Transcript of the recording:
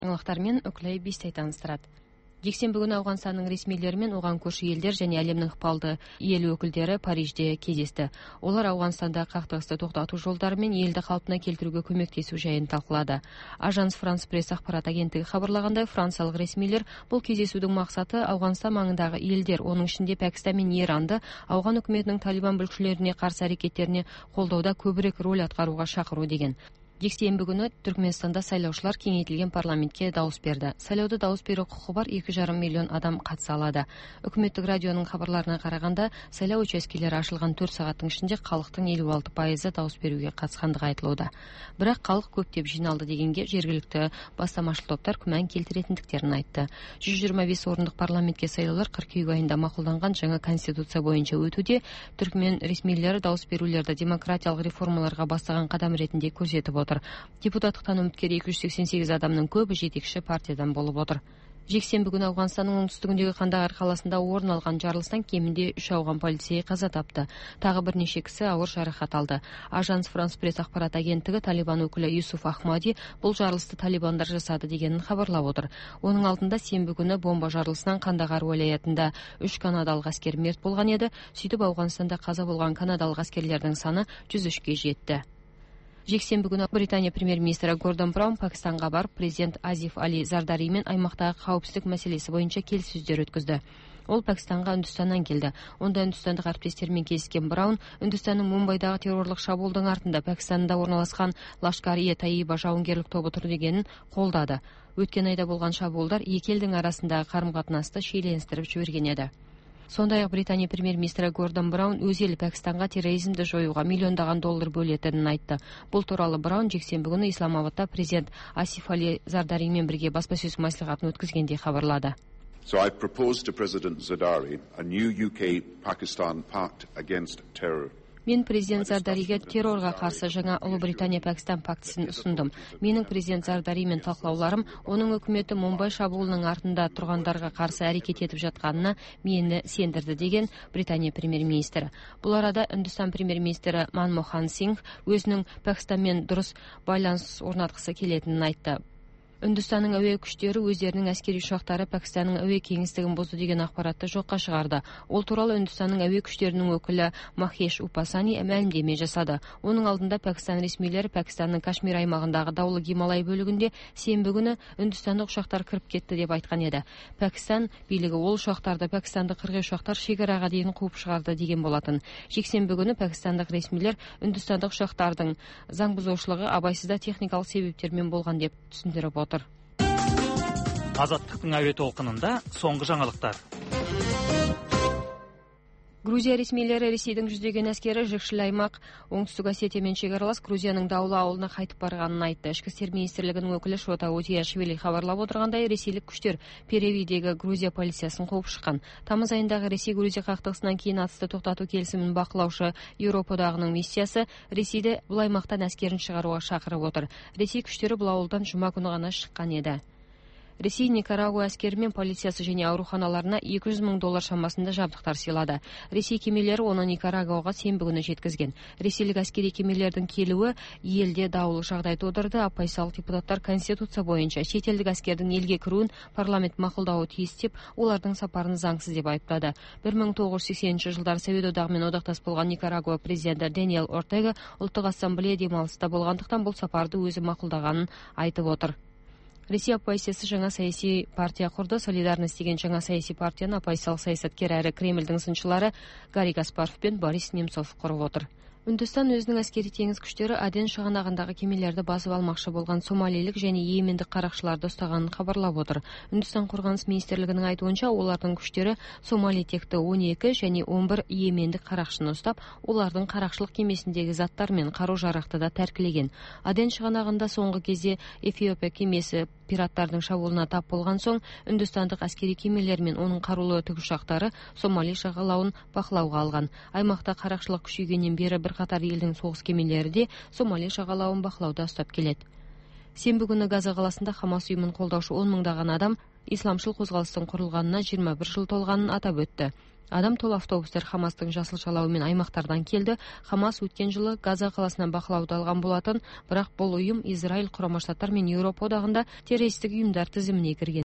жаңалықтармен Үкілай Бестай таныстырады. Жексенбі күні Ауғанстанның ресмилері мен оған көрші елдер және әлемнің ықпалды ел өкілдері Парижде кездесті. Олар Ауғанстанда қақтығысты тоқтату жолдары мен елді қалпына келтіруге көмектесу жайын талқылады. Ажанс Франс пресс ақпарат агенттігі хабарлагандай, франциялық ресмилер бұл кездесудің мақсаты Ауғанстан маңындағы елдер, оның ішінде Пәкістан мен Иранды ауған үкіметінің талибан бүлікшілеріне қарсы әрекеттеріне қолдауда көбірек рөл атқаруға шақыру деген. Жексенбі күні Түркменстанда сайлаушылар кеңейтілген парламентке дауыс берді. Сайлауда дауыс беру құқығы бар 2,5 миллион адам қатыса алады. Үкіметтік радионың хабарларына қарағанда, сайлау учаскелері ашылған 4 сағаттың ішінде халықтың 56% дауыс беруге қатысқандығы айтылуда. Бірақ халық көптеп жиналды дегенге жергілікті бастамашыл топтар күмән келтіретіндіктерін айтты. 125 орындық парламентке сайлаулар қыркүйек айында мақұлданған жаңа конституция бойынша өтуде. Түркмен ресмилері дауыс берулерді демократиялық реформаларға бастаған қадам ретінде көрсетіп отыр. Депутаттықтан үміткер 288 адамның көбі жетекші партиядан болып отыр. Жексенбі күні Ауғанстанның оңтүстігіндегі Қандағар қаласында орын алған жарылыстан кемінде 3 ауған полицей қаза тапты. Тағы бірнеше кісі ауыр жарақат алды. Ажанс Франс пресс ақпарат агенттігі Талибан өкілі Юсуф Ахмади бұл жарылысты талибандар жасады дегенін хабарлап отыр. Оның алдында сенбі күні бомба жарылысынан Қандағар уәлаятында 3 канадалық әскер мерт болған еді. Сөйтіп Ауғанстанда қаза болған канадалық әскерлердің саны 103-ге жетті. Жексенбі күні Британия премьер-министрі Гордон Браун Пәкістанға барып, президент Азиф Али Зардаримен аймақтағы қауіпсіздік мәселесі бойынша келіссөздер өткізді. Ол Пәкістанға Үндістаннан келді. Онда үндістандық әріптестермен келіскен Браун, Үндістанның Мумбайдағы террорлық шабуылдың артында Пәкістанда орналасқан Лашкар-и-Тайиба жауынгерлік тобы тұр дегенін қолдады. Өткен айда болған шабуылдар екі елдің арасындағы қарым-қатынасты шиеленістіріп жіберген еді. Сондай-ақ Британия премьер-министрі Гордон Браун өз елі Пәкістанға терроризмді жоюға миллиондаған доллар бөлетінін айтты. Бұл туралы Браун жексенбі күні Исламабадта президент Асиф Али Зардаримен бірге баспасөз мәслихатын өткізгенде хабарлады. So I proposed to President Zardari a new UK-Pakistan pact against terror. Мен президент Зардариге террорға қарсы жаңа Ұлыбритания-Пәкістан пактісін ұсындым. Менің президент Зардаримен талқылауларым оның үкіметі Мумбай шабуылының артында тұрғандарға қарсы әрекет етіп жатқанына мені сендірді деген Британия премьер-министрі. Бұл арада Үндістан премьер-министрі Манмохан Сингх өзінің Пәкістанмен дұрыс байланыс орнатқысы келетінін айтты. Үндістанның әуе күштері өздерінің әскери ұшақтары Пәкістанның әуе кеңістігін бұзды деген ақпаратты жоққа шығарды. Ол туралы Үндістанның әуе күштерінің өкілі Махеш Упасани мәлімдеме жасады. Оның алдында Пәкістан ресмилері Пәкістанның Кашмир аймағындағы даулы Гималай бөлігінде сенбі күні үндістандық ұшақтар кіріп кетті деп айтқан еді. Пәкістан билігі ол ұшақтарды пәкістандық қырғи ұшақтар шекараға дейін қуып шығарды деген болатын. Жексенбі күні пәкістандық ресмилер үндістандық ұшақтардың заң бұзушылығы абайсызда техникалық себептермен болған деп түсіндіріп отыр. Азаттықтың әуе толқынында соңғы жаңалықтар. Грузия ресмилері Ресейдің жүздеген әскері жікшіл аймақ оңтүстік Осетиямен шекаралас Грузияның Даулы ауылына қайтып барғанын айтты. Ішкі істер министрлігінің өкілі Шота Утияшвили хабарлап отырғандай, ресейлік күштер Перевидегі Грузия полициясын қуып шыққан. Тамыз айындағы Ресей-Грузия қақтығысынан кейін атысты тоқтату келісімін бақылаушы Еуропа одағының миссиясы Ресейді бұл аймақтан әскерін шығаруға шақырып отыр. Ресей күштері бұл ауылдан жұма күні ғана шыққан еді. Ресей Никарагуа әскері мен полициясы және ауруханаларына $200 мың шамасында жабдықтар сыйлады. Ресей кемелері оны Никарагуаға сенбі күні жеткізген. Ресейлік әскери кемелердің келуі елде даулы жағдай тудырды. Оппозициялық депутаттар конституция бойынша шетелдік әскердің елге кіруін парламент мақұлдауы тиіс деп, олардың сапарын заңсыз деп айыптады. 1980 жылдары Совет одағымен одақтас болған Никарагуа президенті Даниэл Ортега ұлттық ассамблея демалыста болғандықтан бұл сапарды өзі мақұлдағанын айтып отыр. Ресей оппозициясы жаңа саяси партия құрды. Солидарность деген жаңа саяси партияны оппозициялық саясаткер әрі Кремльдің сыншылары Гарри Каспаров пен Борис Немцов құрып отыр. Үндістан өзінің әскери теңіз күштері Аден шығанағындағы кемелерді басып алмақшы болған сомалилік және йемендік қарақшыларды ұстағанын хабарлап отыр. Үндістан қорғаныс министрлігінің айтуынша, олардың күштері Сомали текті 12 және 11 йемендік қарақшыны ұстап, олардың қарақшылық кемесіндегі заттар мен қару-жарақты да тәркілеген. Аден шығанағында соңғы кезде Эфиопия кемесі пираттардың шабуылына тап болған соң, үндістандық әскери кемелер мен оның қарулы тікұшақтары Сомали жағалауын бақылауға алған. Аймақта қарақшылық күшейгеннен бері бірқатар елдің соғыс кемелері де Сомали жағалауын бақылауда ұстап келеді. Сенбі күні Газа қаласында Хамас ұйымын қолдаушы 10 мыңдаған адам исламшыл қозғалыстың құрылғанына 21 жыл толғанын атап өтті. адам толы автобустар Хамастың жасыл жалауымен аймақтардан келді. Хамас өткен жылы Газа қаласынан бақылауды алған болатын, бірақ бұл ұйым Израиль, Құрама Штаттар мен Еуропа одағында террористік ұйымдар тізіміне кірген.